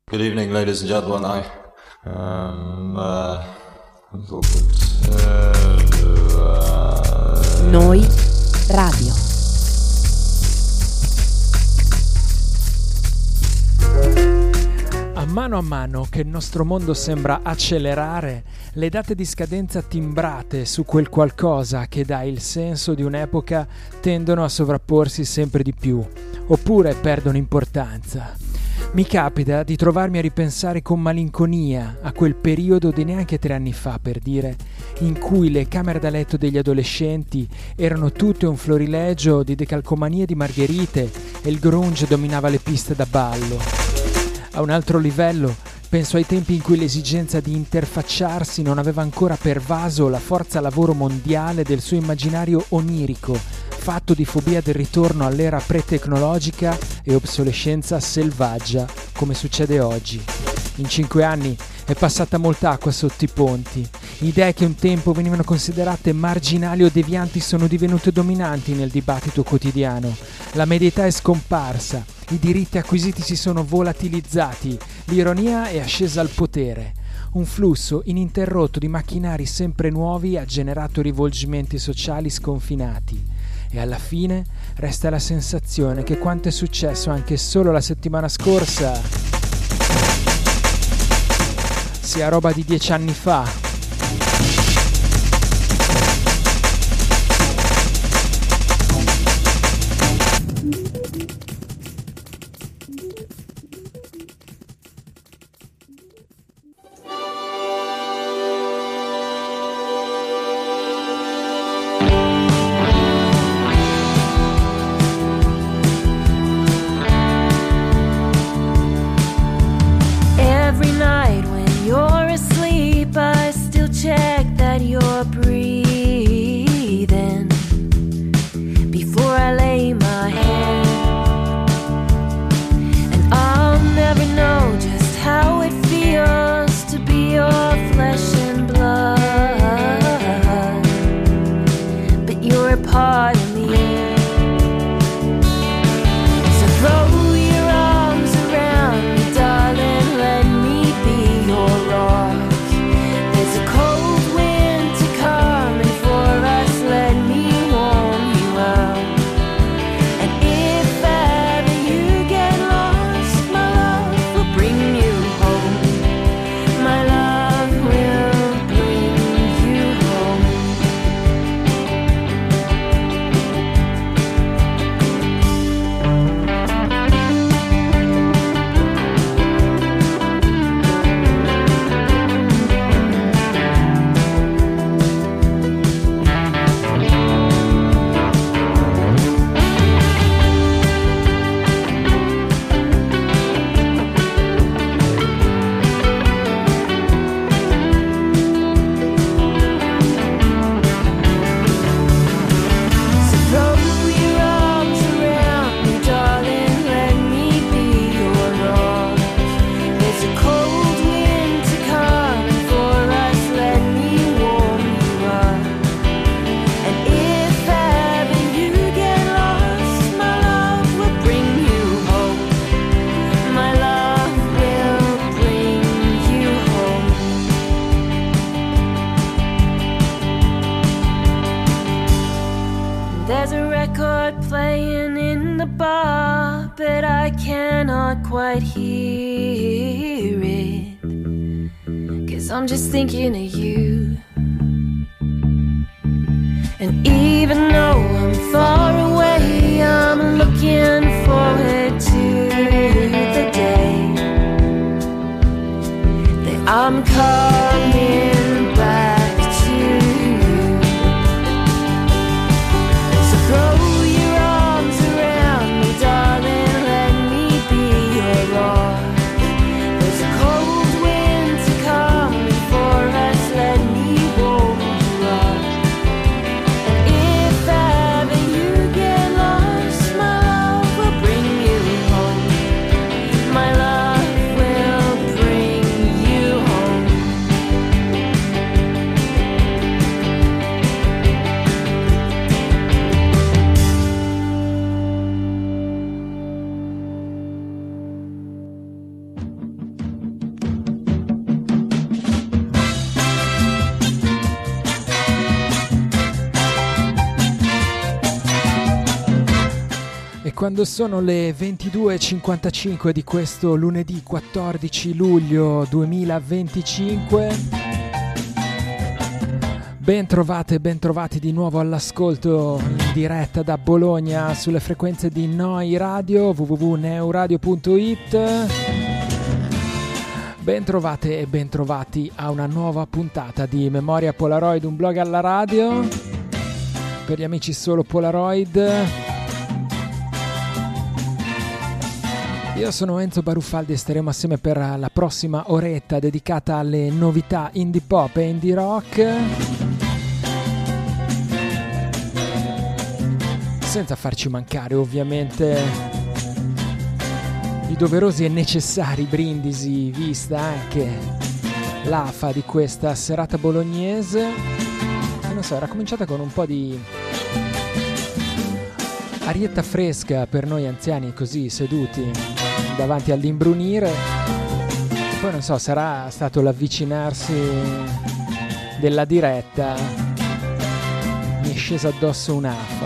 Good evening, ladies and gentlemen. Noi Radio. A mano che il nostro mondo sembra accelerare, le date di scadenza timbrate su quel qualcosa che dà il senso di un'epoca tendono a sovrapporsi sempre di più, oppure perdono importanza. Mi capita di trovarmi a ripensare con malinconia a quel periodo di neanche 3 anni fa, per dire, in cui le camere da letto degli adolescenti erano tutte un florilegio di decalcomanie di margherite e il grunge dominava le piste da ballo. A un altro livello, penso ai tempi in cui l'esigenza di interfacciarsi non aveva ancora pervaso la forza lavoro mondiale del suo immaginario onirico, fatto di fobia del ritorno all'era pre-tecnologica e obsolescenza selvaggia, come succede oggi. In 5 anni è passata molta acqua sotto i ponti. Idee che un tempo venivano considerate marginali o devianti sono divenute dominanti nel dibattito quotidiano. La medietà è scomparsa, i diritti acquisiti si sono volatilizzati, l'ironia è ascesa al potere. Un flusso ininterrotto di macchinari sempre nuovi ha generato rivolgimenti sociali sconfinati. E alla fine resta la sensazione che quanto è successo anche solo la settimana scorsa sia roba di 10 anni fa. I'm just thinking of you. And even though I'm far away, I'm looking forward to the day that I'm coming back to you. So throw your arms around me, darling, let me be your arms. There's a cold wind to come before us, let me warm you up. And if ever you get lost, my love will bring you home. My love will bring you home. quando sono le 22:55 di questo lunedì 14 luglio 2025. Ben trovati di nuovo all'ascolto in diretta da Bologna sulle frequenze di Noi Radio, www.neuradio.it. Ben trovate e ben trovati a una nuova puntata di Memoria Polaroid, un blog alla radio per gli amici solo Polaroid. Io sono Enzo Baruffaldi e staremo assieme per la prossima oretta dedicata alle novità indie pop e indie rock, senza farci mancare ovviamente i doverosi e necessari brindisi, vista anche l'afa di questa serata bolognese. Non so, era cominciata con un po' di arietta fresca per noi anziani così seduti davanti all'imbrunire. Poi non so, sarà stato l'avvicinarsi della diretta, mi è scesa addosso un'afa.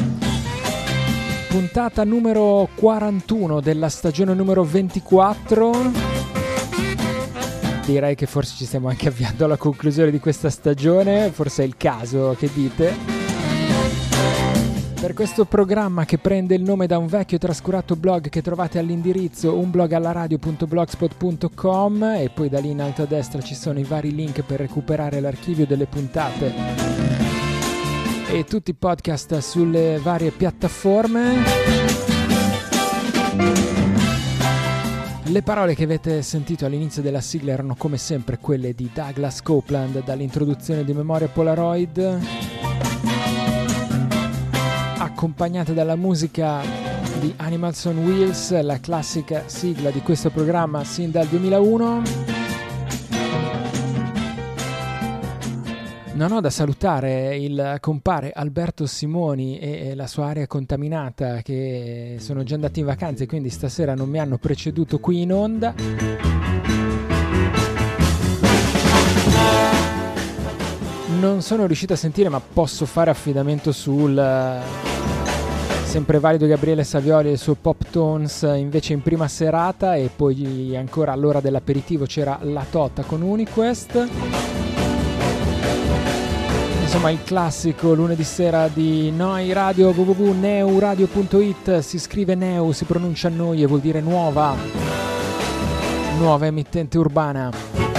Puntata numero 41 della stagione numero 24. Direi che forse ci stiamo anche avviando alla conclusione di questa stagione, forse è il caso, che dite? Per questo programma che prende il nome da un vecchio e trascurato blog che trovate all'indirizzo unblogallaradio.blogspot.com, e poi da lì in alto a destra ci sono i vari link per recuperare l'archivio delle puntate e tutti i podcast sulle varie piattaforme. Le parole che avete sentito all'inizio della sigla erano come sempre quelle di Douglas Copeland dall'introduzione di Memoria Polaroid, accompagnate dalla musica di Animals on Wheels, la classica sigla di questo programma sin dal 2001. Non ho da salutare il compare Alberto Simoni e la sua area contaminata, che sono già andati in vacanze, quindi stasera non mi hanno preceduto qui in onda. Non sono riuscito a sentire, ma posso fare affidamento sul sempre valido Gabriele Savioli e il suo Pop Tones invece in prima serata, e poi ancora all'ora dell'aperitivo c'era La Tota con Uniquest. Insomma, il classico lunedì sera di Noi Radio, www.neuradio.it. Si scrive Neu, si pronuncia Noi e vuol dire nuova emittente urbana.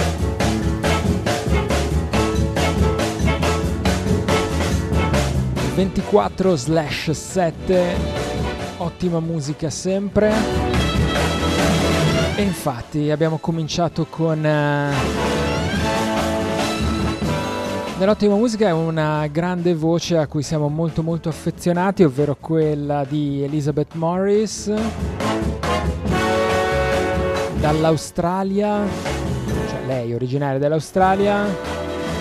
24/7, ottima musica sempre. E infatti abbiamo cominciato con dell'ottima musica e una grande voce a cui siamo molto molto affezionati, ovvero quella di Elizabeth Morris dall'Australia, cioè lei originaria dell'Australia.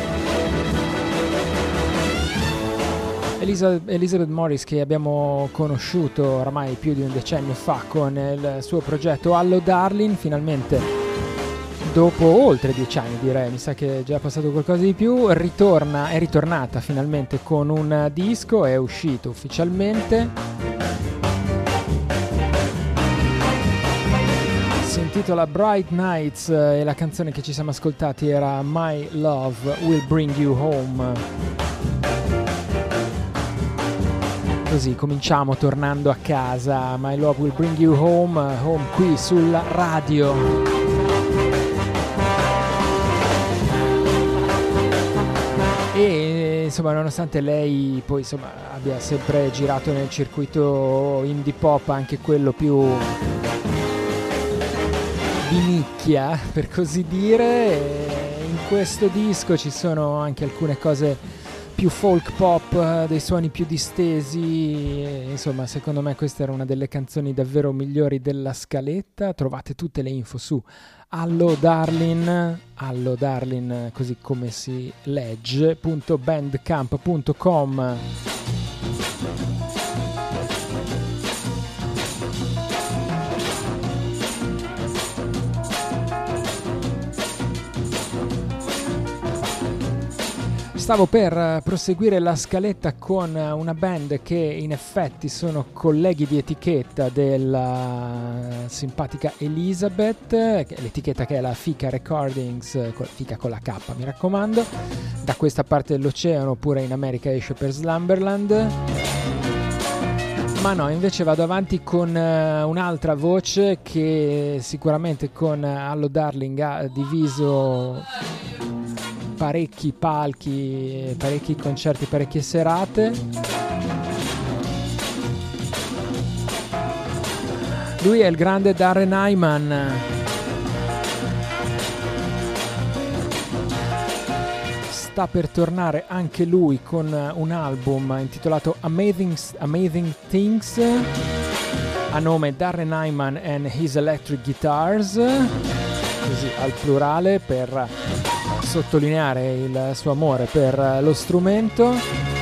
Elizabeth Morris, che abbiamo conosciuto oramai più di un decennio fa con il suo progetto Allo Darling, finalmente dopo oltre 10 anni, direi, mi sa che è già passato qualcosa di più, è ritornata finalmente con un disco, è uscito ufficialmente, si intitola Bright Nights e la canzone che ci siamo ascoltati era My Love Will Bring You Home. Così cominciamo tornando a casa, My Love Will Bring You Home, home qui sulla radio. E insomma, nonostante lei poi insomma abbia sempre girato nel circuito indie pop, anche quello più di nicchia per così dire, in questo disco ci sono anche alcune cose più folk pop, dei suoni più distesi, e, insomma, secondo me questa era una delle canzoni davvero migliori della scaletta. Trovate tutte le info su Allo Darling, così come si legge, .bandcamp.com. Stavo per proseguire la scaletta con una band che in effetti sono colleghi di etichetta della simpatica Elizabeth, l'etichetta che è la Fika Recordings, Fika con la K mi raccomando, da questa parte dell'oceano, oppure in America esce per Slumberland. Ma no, invece vado avanti con un'altra voce che sicuramente con Allo Darling ha diviso parecchi palchi, parecchi concerti, parecchie serate. Lui è il grande Darren Hyman. Sta per tornare anche lui con un album intitolato Amazing Things, a nome Darren Hyman and His Electric Guitars, così al plurale per sottolineare il suo amore per lo strumento.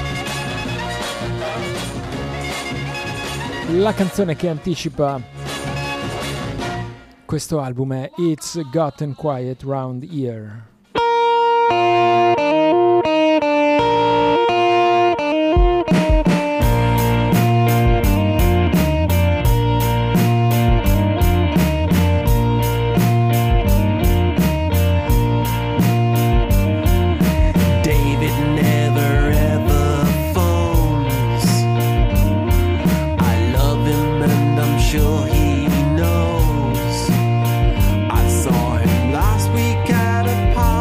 La canzone che anticipa questo album è It's Gotten Quiet Round Here. Sure he knows. I saw him last week at a party.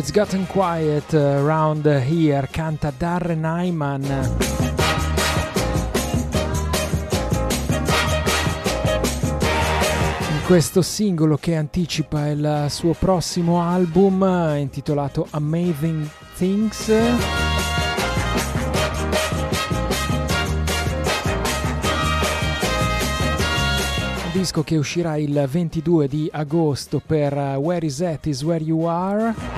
It's Gotten Quiet Round Here, canta Darren Hyman. In questo singolo che anticipa il suo prossimo album intitolato Amazing Things. Disco che uscirà il 22 di agosto per Where Is At Is Where You Are.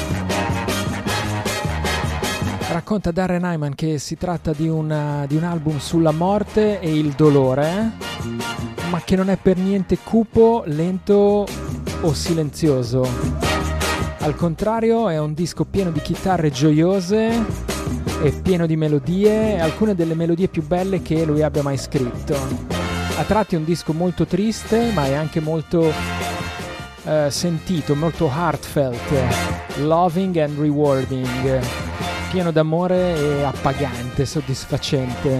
Racconta Darren Hyman che si tratta di un album sulla morte e il dolore, ma che non è per niente cupo, lento o silenzioso. Al contrario, è un disco pieno di chitarre gioiose e pieno di melodie, alcune delle melodie più belle che lui abbia mai scritto. A tratti è un disco molto triste, ma è anche molto sentito, molto heartfelt, loving and rewarding, pieno d'amore e appagante, soddisfacente.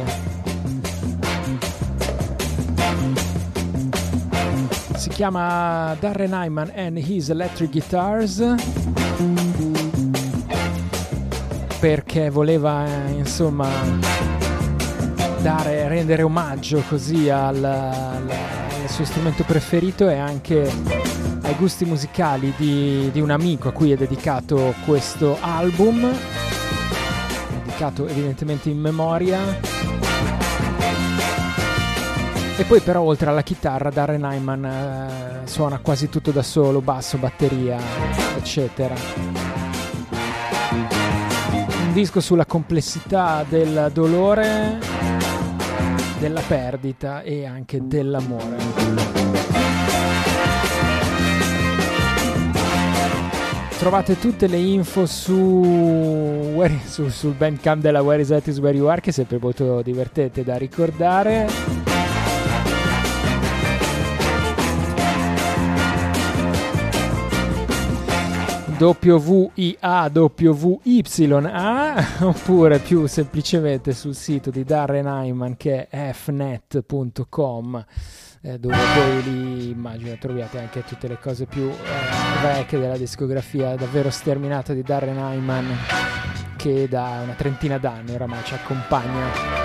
Si chiama Darren Hyman and His Electric Guitars perché voleva insomma rendere omaggio così al suo strumento preferito e anche ai gusti musicali di un amico a cui è dedicato questo album, dedicato evidentemente in memoria. E poi però oltre alla chitarra Darren Hyman suona quasi tutto da solo, basso, batteria, eccetera. Un disco sulla complessità del dolore, della perdita e anche dell'amore. Trovate tutte le info sul bandcamp della Where Is At Is Where You Are, che è sempre molto divertente da ricordare. WIA oppure più semplicemente sul sito di Darren Hyman, che è fnet.com, dove poi lì immagino troviate anche tutte le cose più vecchie della discografia davvero sterminata di Darren Hyman, che da una trentina d'anni oramai ci accompagna.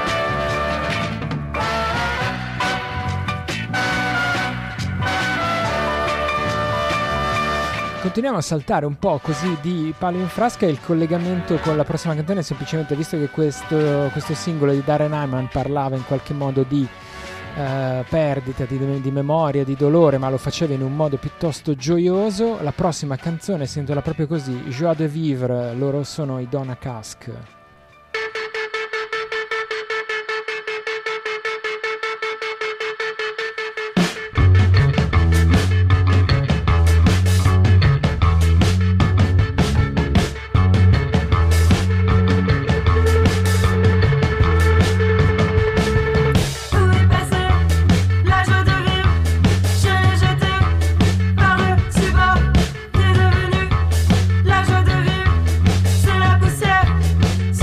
Continuiamo a saltare un po' così di palo in frasca. Il collegamento con la prossima canzone è semplicemente, visto che questo singolo di Darren Hyman parlava in qualche modo di perdita, di memoria, di dolore, ma lo faceva in un modo piuttosto gioioso, la prossima canzone si intitola proprio così, Joie de Vivre. Loro sono i Donna Cask. La joie de vivre, c'est la poussière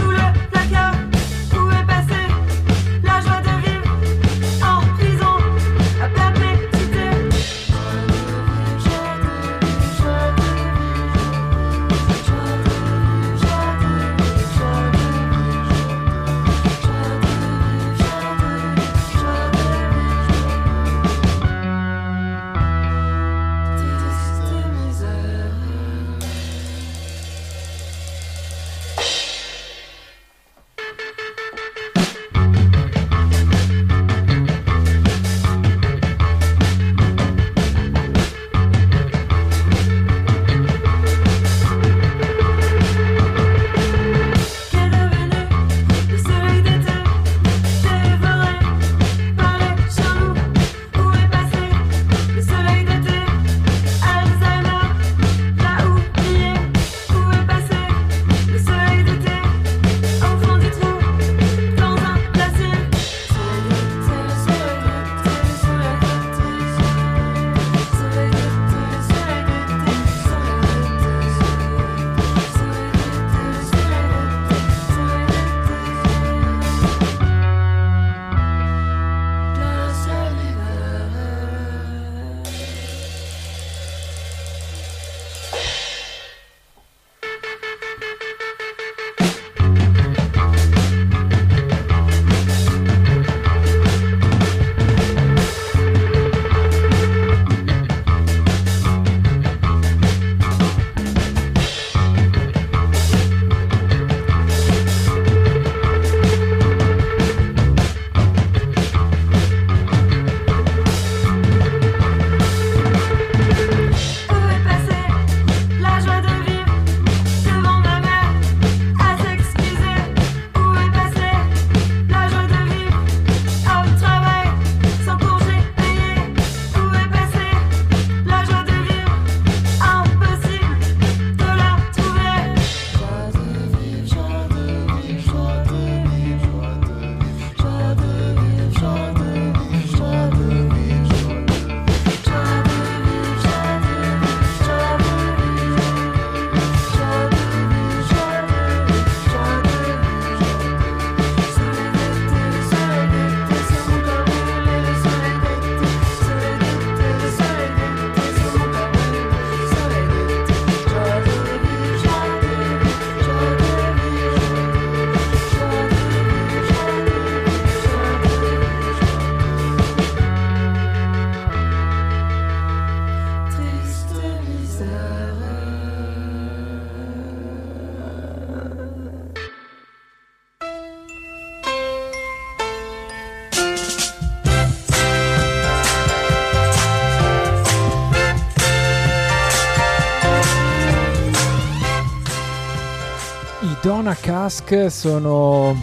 Donna Cask sono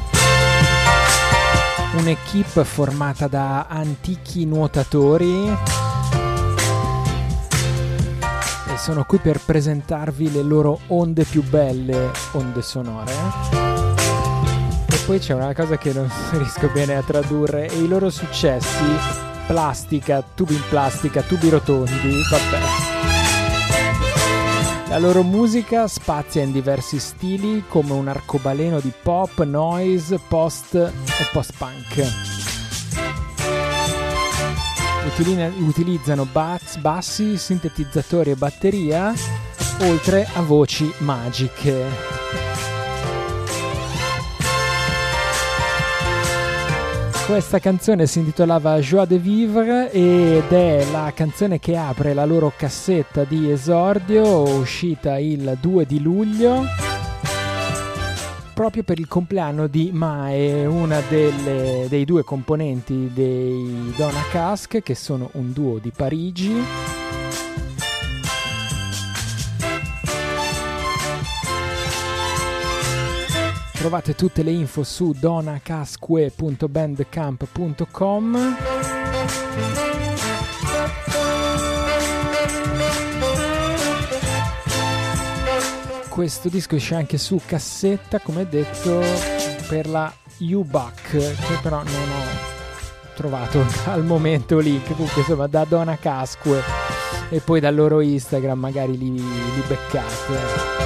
un'equipe formata da antichi nuotatori e sono qui per presentarvi le loro onde più belle, onde sonore. E poi c'è una cosa che non riesco bene a tradurre, e i loro successi: plastica, tubi in plastica, tubi rotondi, vabbè. La loro musica spazia in diversi stili come un arcobaleno di pop, noise, post e post-punk. Utilizzano bassi, sintetizzatori e batteria, oltre a voci magiche. Questa canzone si intitolava Joie de Vivre ed è la canzone che apre la loro cassetta di esordio, uscita il 2 di luglio, proprio per il compleanno di Mae, una dei due componenti dei Donna Cask, che sono un duo di Parigi. Trovate tutte le info su donacasque.bandcamp.com. Questo disco esce anche su cassetta, come detto, per la U-Buck, che però non ho trovato al momento link. Comunque insomma, da Donna Casque e poi dal loro Instagram magari li beccate.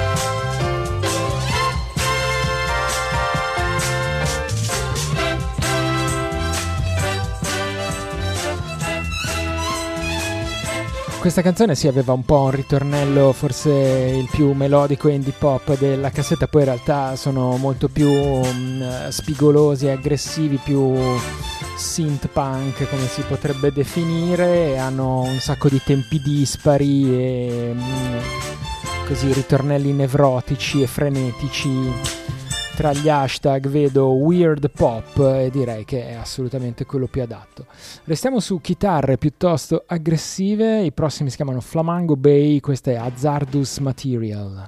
Questa canzone sì, aveva un po' un ritornello, forse il più melodico indie pop della cassetta, poi in realtà sono molto più spigolosi e aggressivi, più synth punk come si potrebbe definire, e hanno un sacco di tempi dispari e così ritornelli nevrotici e frenetici. Tra gli hashtag vedo weird pop e direi che è assolutamente quello più adatto. Restiamo su chitarre piuttosto aggressive, i prossimi si chiamano Flamingo Bay, questa è Hazardous Material.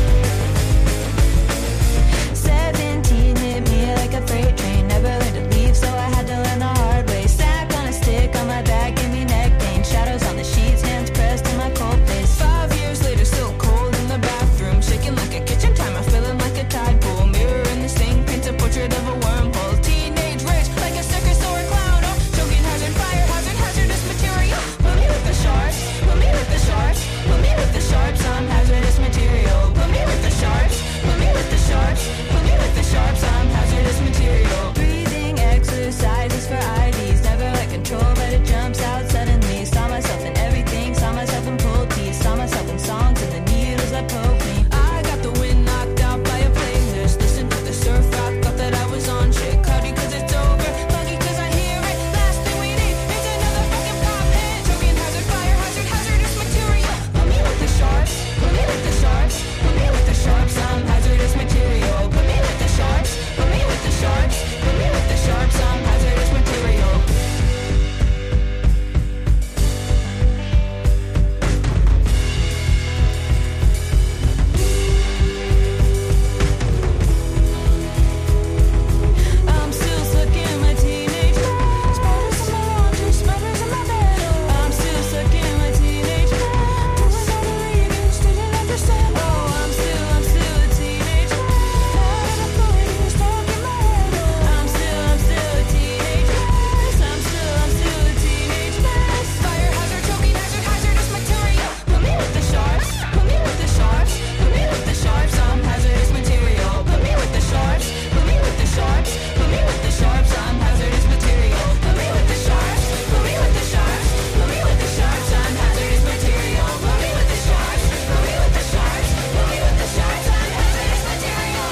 17 hit me like a freight train, never learned to leave, so I had to learn the hard way. Sack on a stick on my back, give me neck pain, shadows on the sheets, hands pressed in my cold place. 5 years later, still cold in the bathroom, shaking like a kitchen timer, feeling like a tide pool. Mirror in the sink paints a portrait of a wormhole. Teenage rage like a circus or a clown. Oh, choking hazard, fire hazard, hazardous material. Put me with the sharks, put me with the sharks, put me with the sharps, I'm hazardous material. Put me with the sharks, put me with the sharks, put me with the sharps, I'm hazardous material. Breathing exercises for IDs, never let control, but it jumps out suddenly. Saw myself in everything, saw myself in pulled teeth, saw myself in songs and the needles that poke me. I got the wind knocked out by a playlist, listen to the surf rock, thought that I was on shit. Cloudy cause it's over, foggy cause I hear it. Last thing we need is another fucking pop hit. Choking hazard, fire hazard, hazardous material. Put me with the sharks, put me with the sharks, put me with the sharks, I'm hazardous material. Put me with the sharks, put me with the sharks, put me with the sharks, I'm hazardous material. I'm still stuck in my teenage life. Spiders in my laundry, spiders in my bed. I'm still stuck in my teenage life. Doing all the reading, still didn't understand. Oh, I'm still a teenage life. Tired of going stuck in my head. I'm still a teenage life. I'm still a teenage life. Fire hazard, choking hazard, hazardous material. Put me with the sharks, put me with the sharks, put me with the sharks, I'm hazardous material. Put me with the sharks, put me with the sharks, put me with the sharks, I'm hazardous material. Put me with the sharks, put me with the sharks, put me with the sharks, I'm hazardous material. Put me with the sharks, put me with the sharks, put me with the sharks, I'm hazardous material.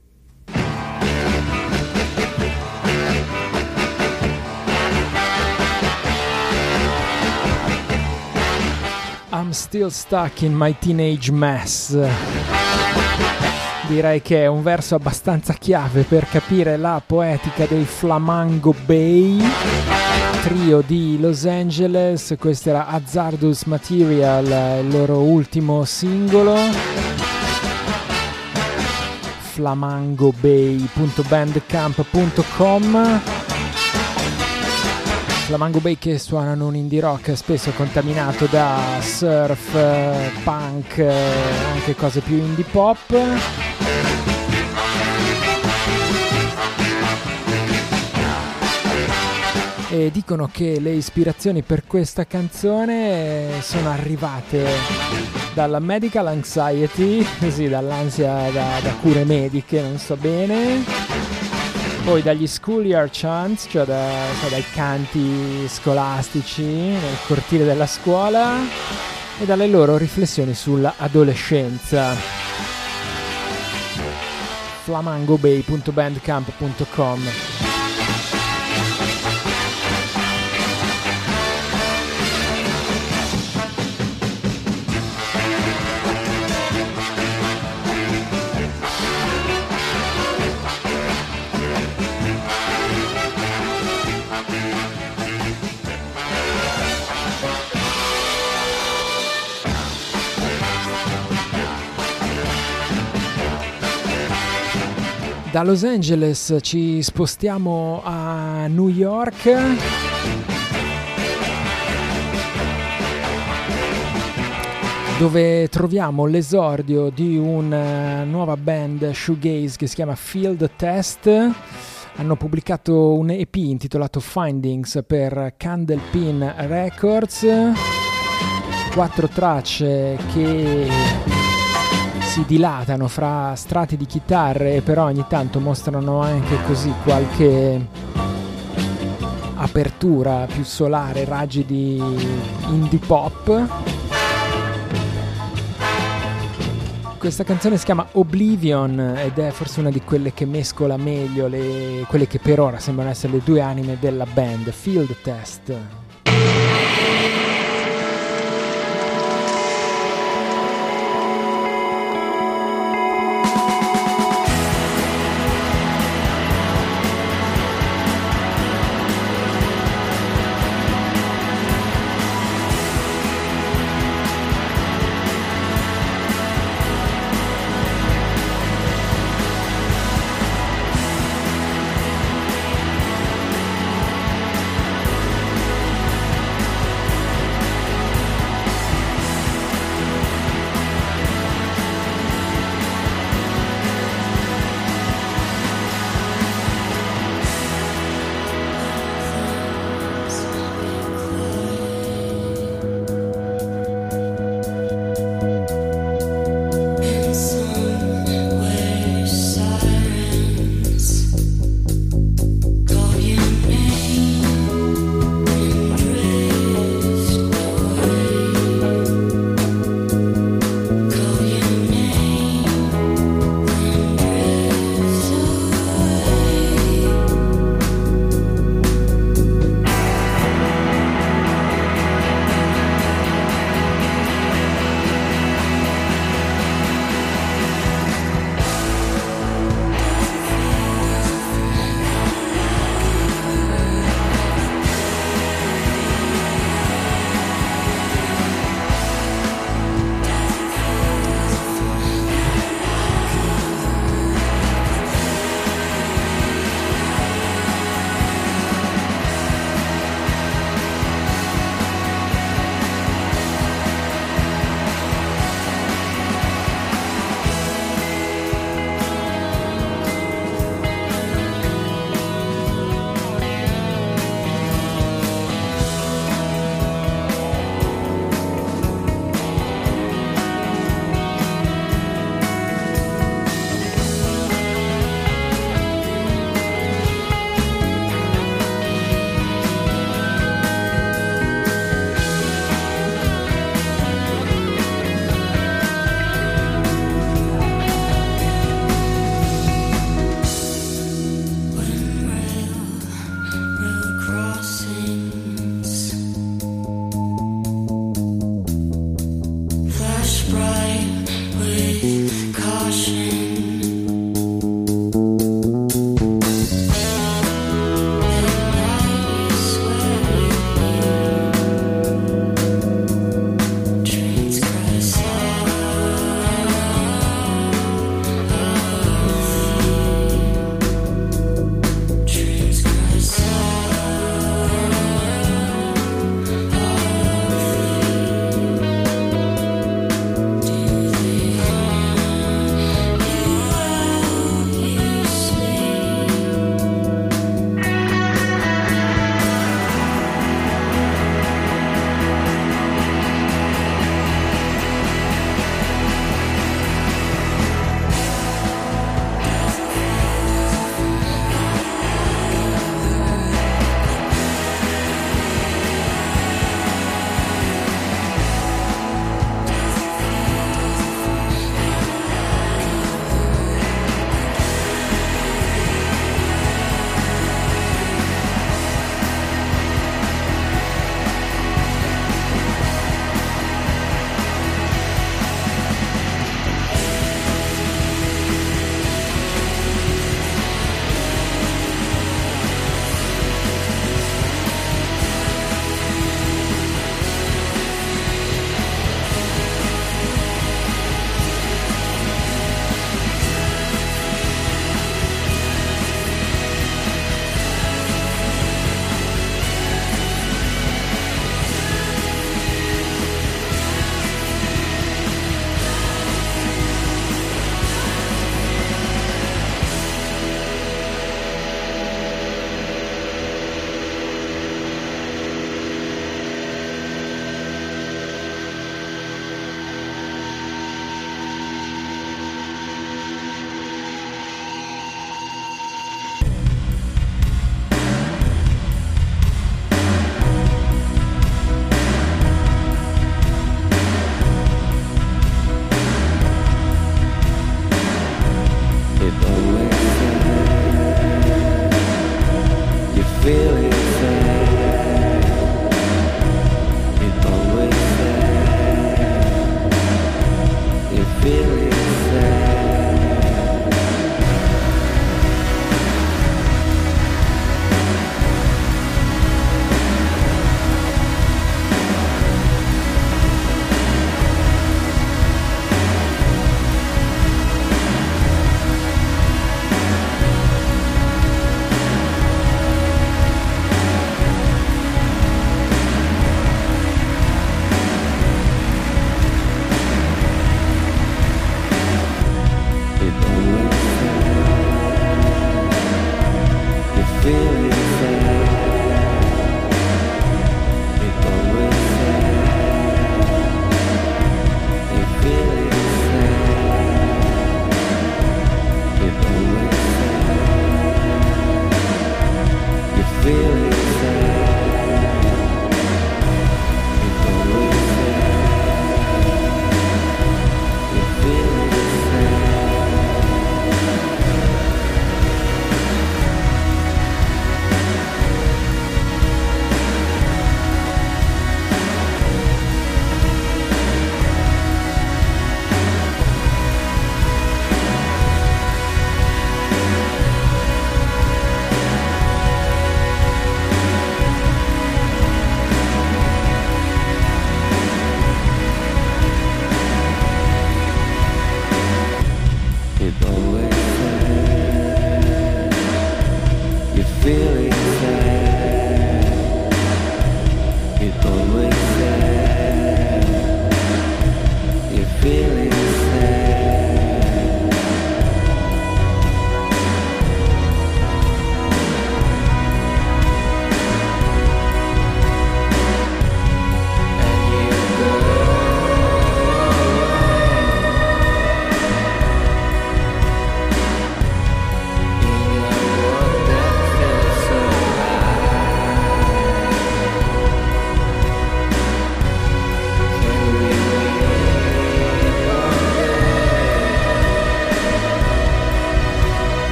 I'm still stuck in my teenage mess. Direi che è un verso abbastanza chiave per capire la poetica dei Flamingo Bay, trio di Los Angeles. Questo era Hazardous Material, il loro ultimo singolo. flamangobay.bandcamp.com. Flamango Bay che suonano un indie rock spesso contaminato da surf, punk, anche cose più indie pop. E dicono che le ispirazioni per questa canzone sono arrivate dalla medical anxiety, sì, dall'ansia da cure mediche, non so bene, poi dagli schoolyard chants, cioè dai canti scolastici nel cortile della scuola, e dalle loro riflessioni sull'adolescenza. flamangobay.bandcamp.com. Da Los Angeles ci spostiamo a New York, dove troviamo l'esordio di una nuova band shoegaze che si chiama Field Test. Hanno pubblicato un EP intitolato Findings per Candlepin Records, 4 tracce che si dilatano fra strati di chitarre, però ogni tanto mostrano anche così qualche apertura più solare, raggi di indie pop. Questa canzone si chiama Oblivion ed è forse una di quelle che mescola meglio quelle che per ora sembrano essere le due anime della band, Field Test.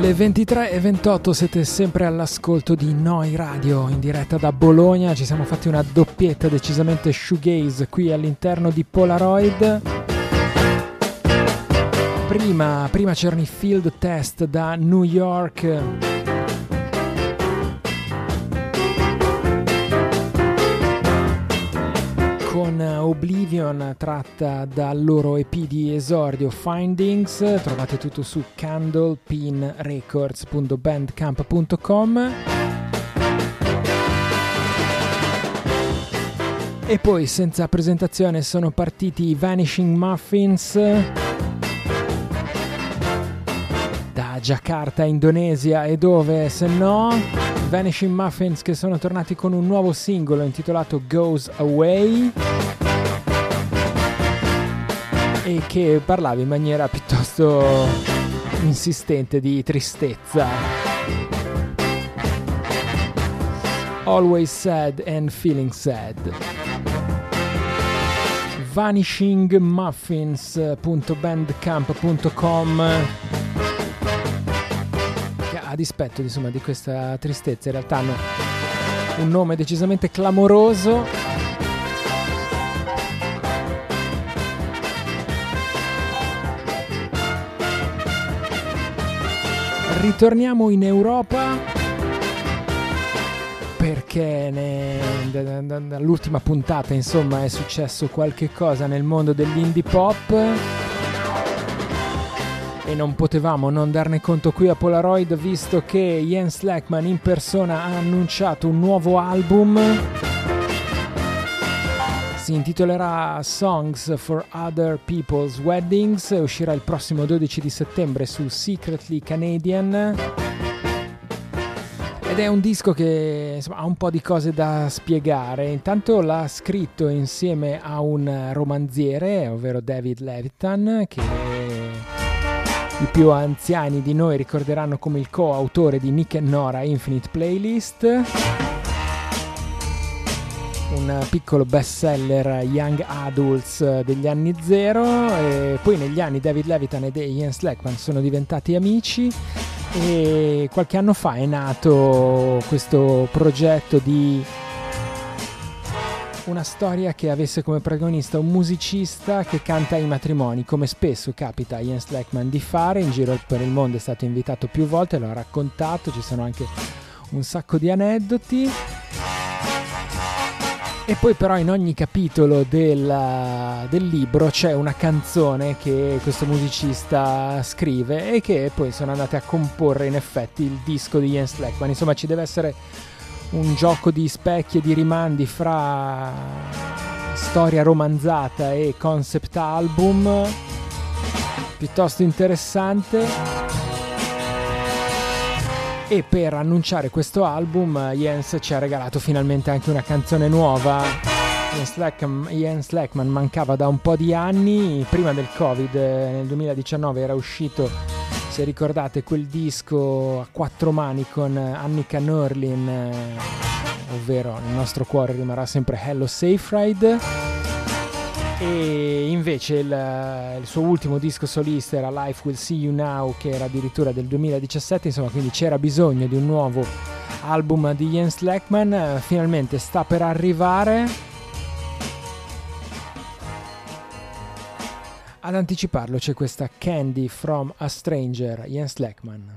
Le 23:28 siete sempre all'ascolto di Noi Radio in diretta da Bologna. Ci siamo fatti una doppietta decisamente shoegaze qui all'interno di Polaroid. Prima c'erano i Field Test da New York. Con Oblivion, tratta dal loro EP di esordio Findings. Trovate tutto su candlepinrecords.bandcamp.com. E poi senza presentazione sono partiti i Vanishing Muffins da Jakarta, Indonesia, e dove se no? Vanishing Muffins, che sono tornati con un nuovo singolo intitolato Goes Away e che parlava in maniera piuttosto insistente di tristezza. Always sad and feeling sad. vanishingmuffins.bandcamp.com. A dispetto insomma di questa tristezza, in realtà hanno un nome decisamente clamoroso. Ritorniamo in Europa perché dall'ultima puntata insomma è successo qualche cosa nel mondo dell'indie pop e non potevamo non darne conto qui a Polaroid, visto che Jens Lekman in persona ha annunciato un nuovo album. Si intitolerà Songs for Other People's Weddings, uscirà il prossimo 12 di settembre su Secretly Canadian ed è un disco che insomma, ha un po' di cose da spiegare. Intanto l'ha scritto insieme a un romanziere, ovvero David Levitan, che i più anziani di noi ricorderanno come il coautore di Nick e Nora Infinite Playlist, un piccolo bestseller young adults degli anni zero, e poi negli anni David Levitan e Jens Lekman sono diventati amici e qualche anno fa è nato questo progetto di una storia che avesse come protagonista un musicista che canta ai matrimoni, come spesso capita a Jens Lekman di fare. In giro per il mondo è stato invitato più volte, lo ha raccontato, ci sono anche un sacco di aneddoti. E poi però in ogni capitolo del libro c'è una canzone che questo musicista scrive e che poi sono andate a comporre in effetti il disco di Jens Lekman. Insomma, ci deve essere un gioco di specchi e di rimandi fra storia romanzata e concept album piuttosto interessante. E per annunciare questo album Jens ci ha regalato finalmente anche una canzone nuova. Jens Lekman mancava da un po' di anni. Prima del Covid, nel 2019, era uscito, se ricordate, quel disco a quattro mani con Annika Norlin, ovvero Nel nostro cuore rimarrà sempre Hello Safe Ride. E invece il suo ultimo disco solista era Life Will See You Now, che era addirittura del 2017. Insomma, quindi c'era bisogno di un nuovo album di Jens Lekman. Finalmente sta per arrivare. Ad anticiparlo c'è questa Candy from a Stranger, Jens Lekman.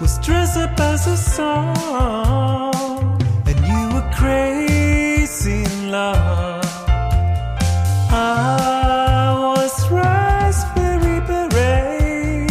As a song, and you were crazy love. I was raspberry beret,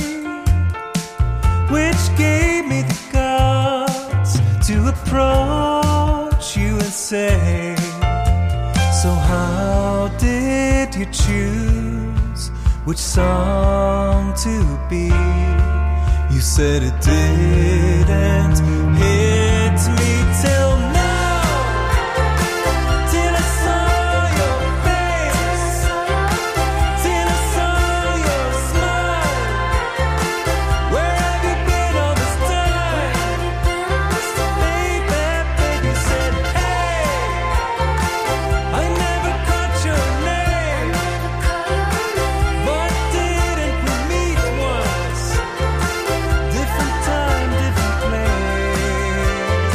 which gave me the guts to approach you and say, so how did you choose which song to be? You said it didn't hit me till now, till I saw your face, till I saw your smile. Where have you been all this time? Baby, baby said, hey, I never caught your name, but didn't we meet once? Different time, different place.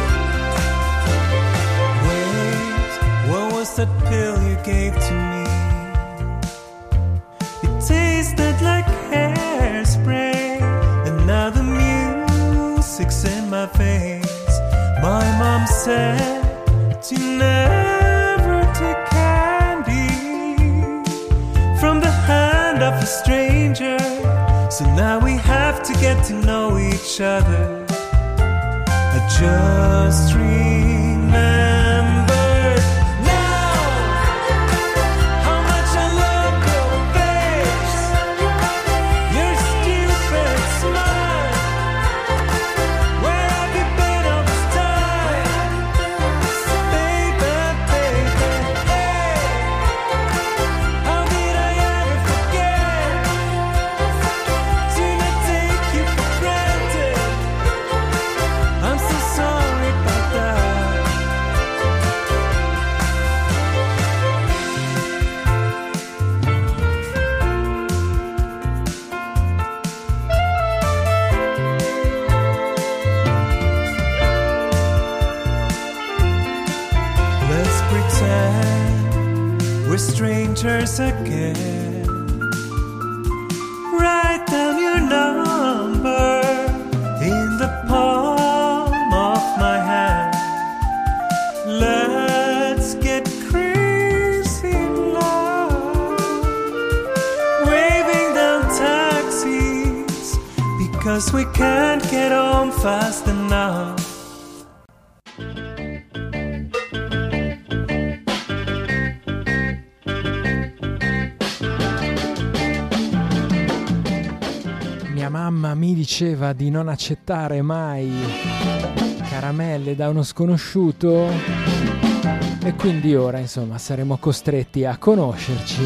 Wait, what was that pill you gave to me? It tasted like hairspray, and now the music's in my veins. My mom said to never take candy from the hand of a stranger. So now we have to get to know each other. I just remembered now how much I love your face, your stupid smile. Where have you been all this time? Baby, baby, hey, how did I ever forget? Did I take you for granted? I'm so sorry about that. Let's pretend we're strangers again. Write down your number in the palm of my hand. Let's get crazy in love, waving down taxis because we can't get home fast enough. Mia mamma mi diceva di non accettare mai caramelle da uno sconosciuto e quindi ora insomma saremo costretti a conoscerci.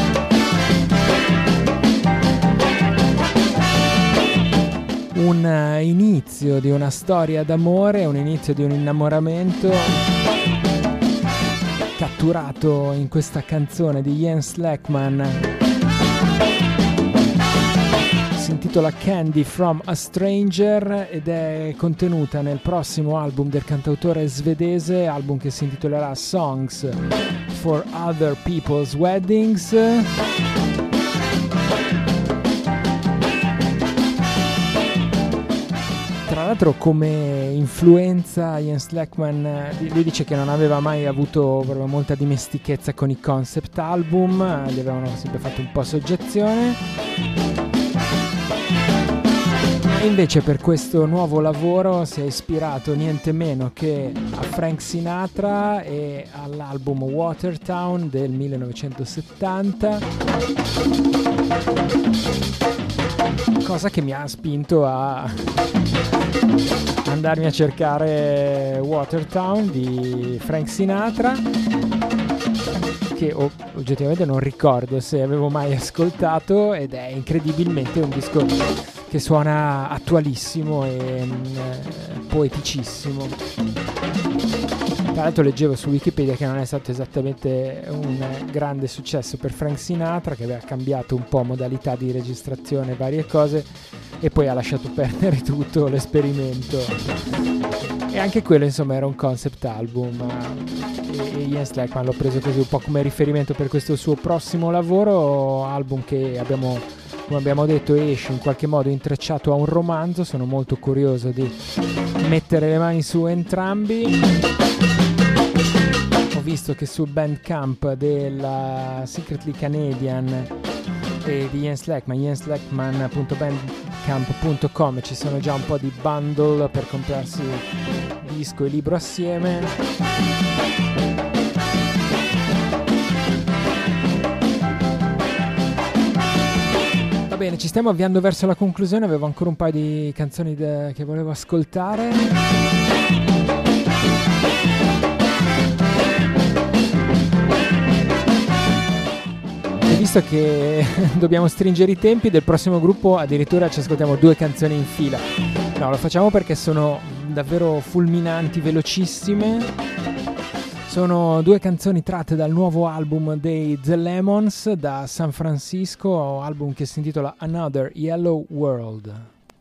Un inizio di una storia d'amore, un inizio di un innamoramento catturato in questa canzone di Jens Lekman. Si intitola Candy from a Stranger ed è contenuta nel prossimo album del cantautore svedese, album che si intitolerà Songs for Other People's Weddings. Tra l'altro, come influenza, Jens Lekman lui dice che non aveva mai avuto proprio molta dimestichezza con i concept album, gli avevano sempre fatto un po' soggezione. E invece per questo nuovo lavoro si è ispirato niente meno che a Frank Sinatra e all'album Watertown del 1970, cosa che mi ha spinto a andarmi a cercare Watertown di Frank Sinatra, che oggettivamente non ricordo se avevo mai ascoltato, ed è incredibilmente un disco che suona attualissimo e poeticissimo. Tra l'altro leggevo su Wikipedia che non è stato esattamente un grande successo per Frank Sinatra, che aveva cambiato un po' modalità di registrazione e varie cose e poi ha lasciato perdere tutto l'esperimento. E anche quello insomma era un concept album, e Jens Lekman l'ho preso così un po' come riferimento per questo suo prossimo lavoro, album che come abbiamo detto esce in qualche modo intrecciato a un romanzo. Sono molto curioso di mettere le mani su entrambi. visto che sul Bandcamp della Secretly Canadian e di Ian Slackman, ianslackman.bandcamp.com, ci sono già un po' di bundle per comprarsi disco e libro assieme. Va bene, ci stiamo avviando verso la conclusione, avevo ancora un paio di canzoni che volevo ascoltare. Visto che dobbiamo stringere i tempi del prossimo gruppo, addirittura ci ascoltiamo 2 canzoni in fila. No, lo facciamo perché sono davvero fulminanti, velocissime. Sono 2 canzoni tratte dal nuovo album dei The Lemons da San Francisco, album che si intitola Another Yellow World.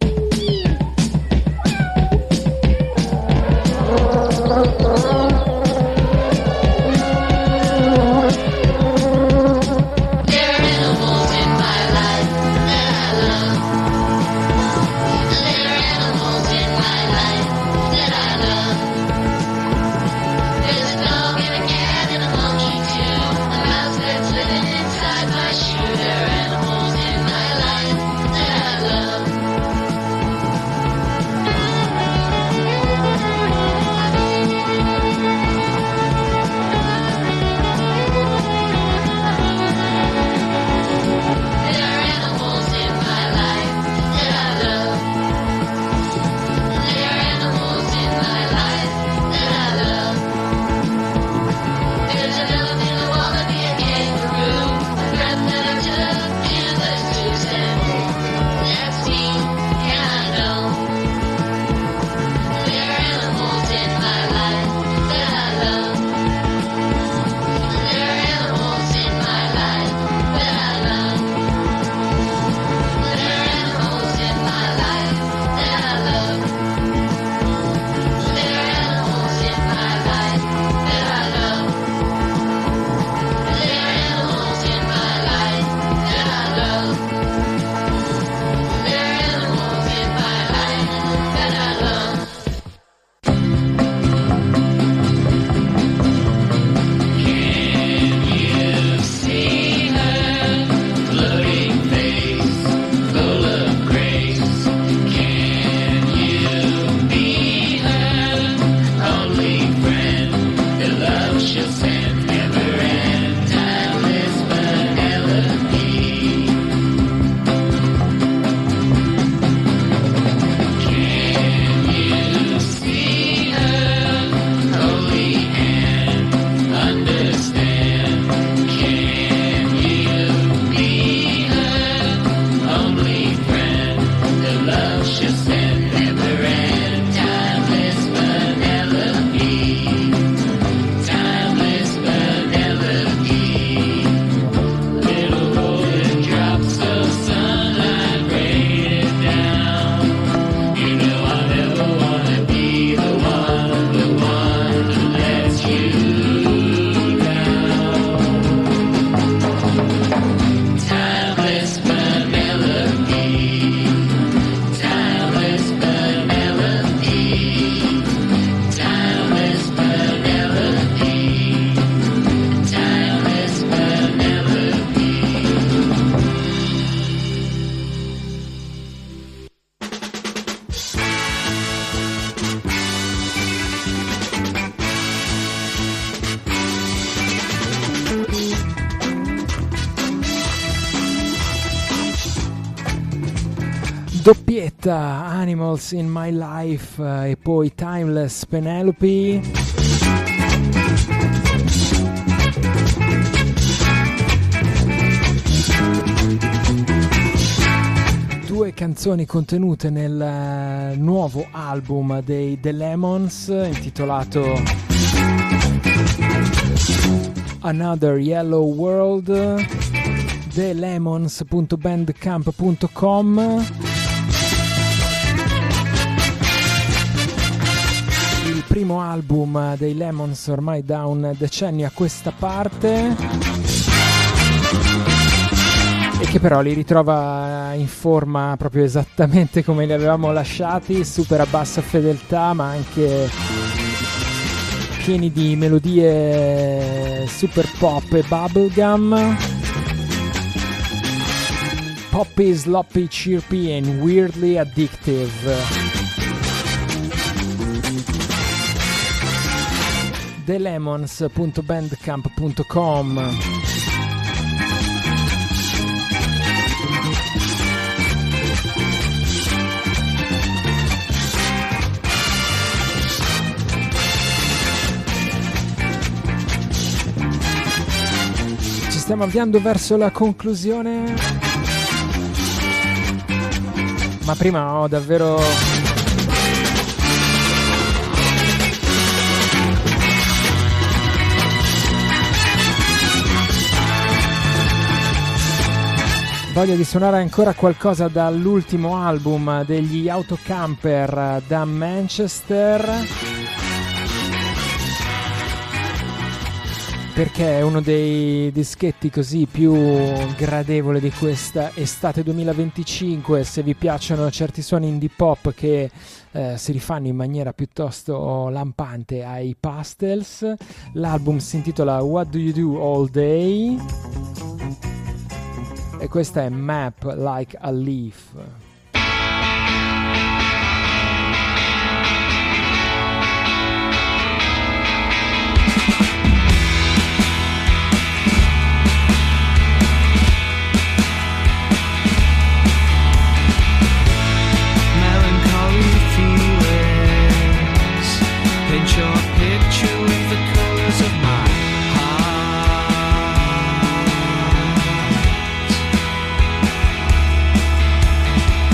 Doppietta, Animals in My Life e poi Timeless Penelope. Due canzoni contenute nel nuovo album dei The Lemons intitolato Another Yellow World, thelemons.bandcamp.com. Il primo album dei Lemons ormai da un decennio a questa parte e che però li ritrova in forma proprio esattamente come li avevamo lasciati, super a bassa fedeltà ma anche pieni di melodie super pop e bubblegum. Poppy, sloppy, chirpy and weirdly addictive. thelemons.bandcamp.com. Ci stiamo avviando verso la conclusione, ma prima ho davvero voglia di suonare ancora qualcosa dall'ultimo album degli Autocamper da Manchester, perché è uno dei dischetti così più gradevoli di questa estate 2025. Se vi piacciono certi suoni indie pop che si rifanno in maniera piuttosto lampante ai Pastels, l'album si intitola What Do You Do All Day e questa è Map Like a Leaf. Paint your picture with the colors of my heart.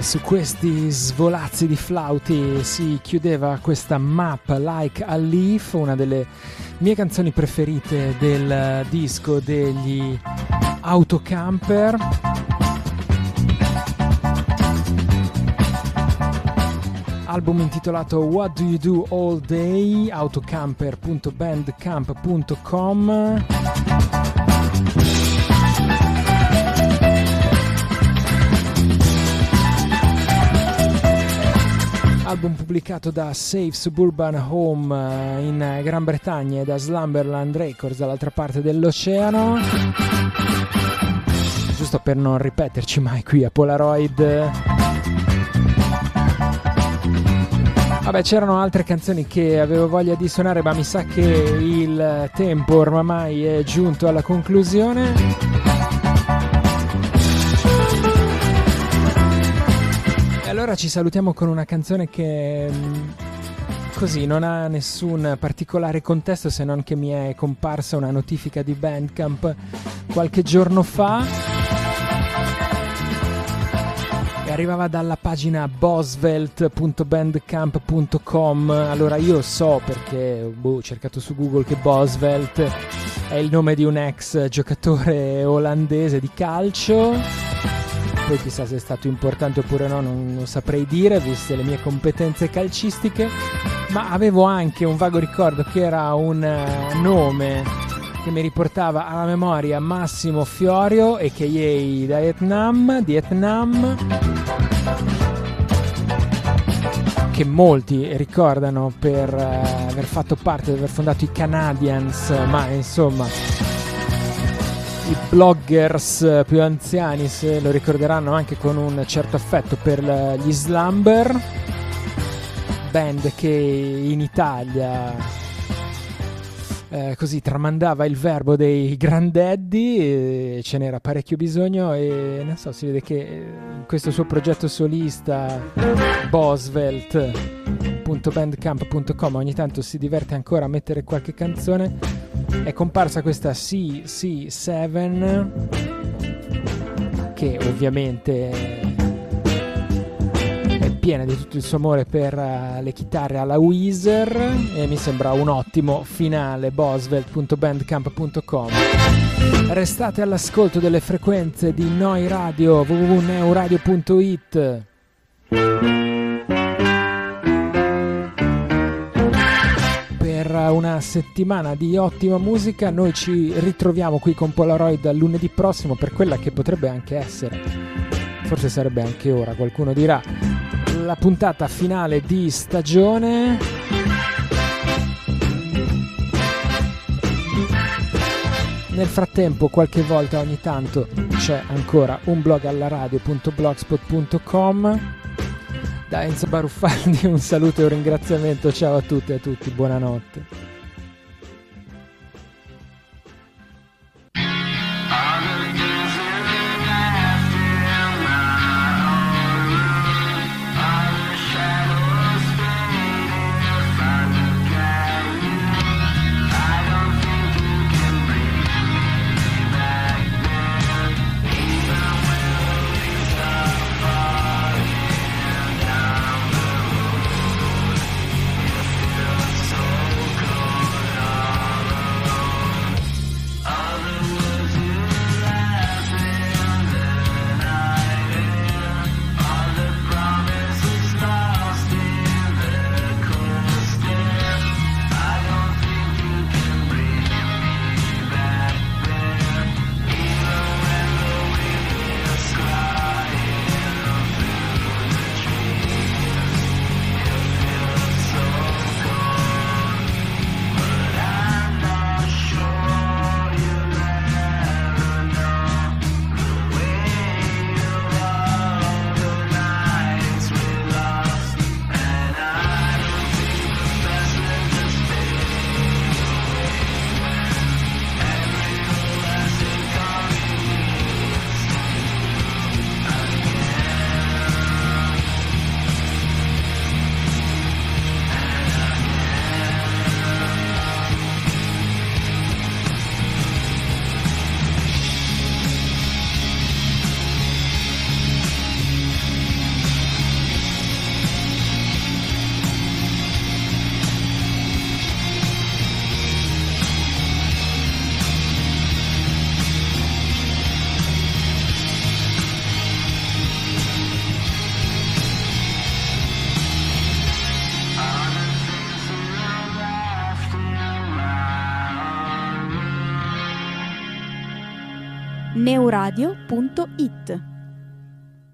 su questi svolazzi di flauti si chiudeva questa Map Like a Leaf, una delle mie canzoni preferite del disco degli Autocamper. Album intitolato What Do You Do All Day, autocamper.bandcamp.com. Album pubblicato da Safe Suburban Home in Gran Bretagna e da Slumberland Records dall'altra parte dell'oceano. Giusto per non ripeterci mai qui a Polaroid. Vabbè, c'erano altre canzoni che avevo voglia di suonare, ma mi sa che il tempo ormai è giunto alla conclusione. E allora ci salutiamo con una canzone che così non ha nessun particolare contesto, se non che mi è comparsa una notifica di Bandcamp qualche giorno fa. E arrivava dalla pagina bosvelt.bandcamp.com. Allora io so, perché ho cercato su Google, che Bosvelt è il nome di un ex giocatore olandese di calcio. Poi chissà se è stato importante oppure no, non lo saprei dire viste le mie competenze calcistiche, ma avevo anche un vago ricordo che era un nome che mi riportava alla memoria Massimo Fiorio e che ieri da Vietnam, che molti ricordano per aver fatto parte, aver fondato i Canadiens, ma insomma i bloggers più anziani se lo ricorderanno anche con un certo affetto per gli Slumber, band che in Italia così tramandava il verbo dei grandetti, e ce n'era parecchio bisogno, e non so, si vede che in questo suo progetto solista bosvelt.bandcamp.com ogni tanto si diverte ancora a mettere qualche canzone. È comparsa questa CC7 che ovviamente è piena di tutto il suo amore per le chitarre alla Weezer, e mi sembra un ottimo finale. Bosvelt.bandcamp.com. Restate all'ascolto delle frequenze di Noi Radio, www.neuradio.it. Una settimana di ottima musica. Noi ci ritroviamo qui con Polaroid lunedì prossimo per quella che potrebbe anche essere, forse sarebbe anche ora, qualcuno dirà, la puntata finale di stagione. Nel frattempo qualche volta ogni tanto c'è ancora un blog alla radio.blogspot.com. Da Enzo Baruffaldi un saluto e un ringraziamento, ciao a tutte e a tutti, buonanotte. Cold. neuradio.it.